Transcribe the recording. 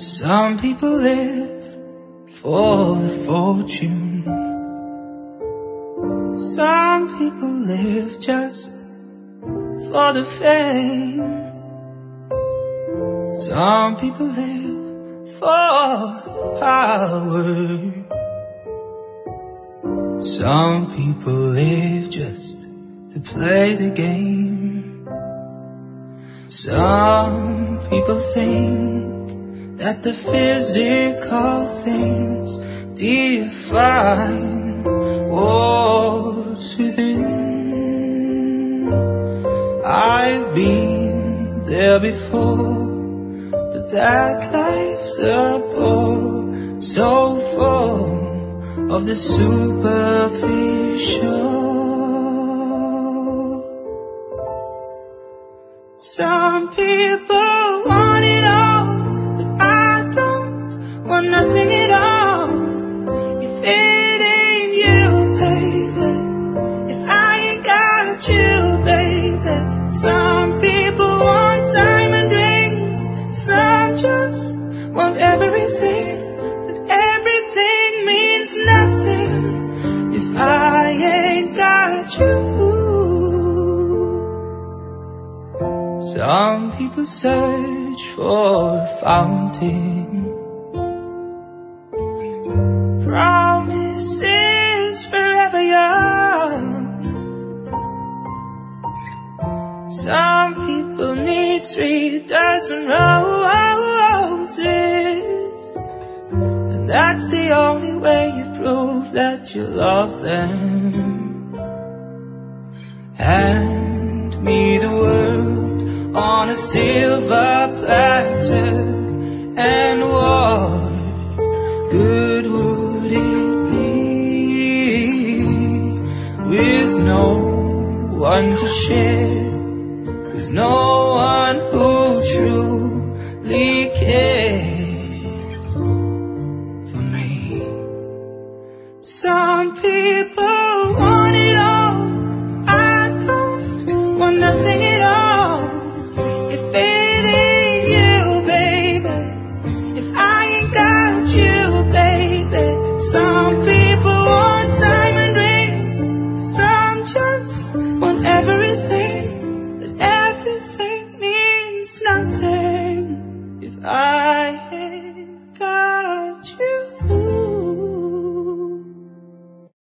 Some people live for the fortune. Some people live just for the fame. Some people live for the power. Some people live just to play the game. Some people think that the physical things define what's within. I've been there before, but that life's a bore, so full of the superficial. Some people want it all, but I don't want nothing at all. If it ain't you, baby, if I ain't got you, baby. Some people want diamond rings, some just want everything, but everything means nothing if I ain't got you. Some people search for a fountain, promises forever young. Some people need 3 dozen roses, and that's the only way you prove that you love them. Hand me the world on a silver platter, and what good would it be with no one to share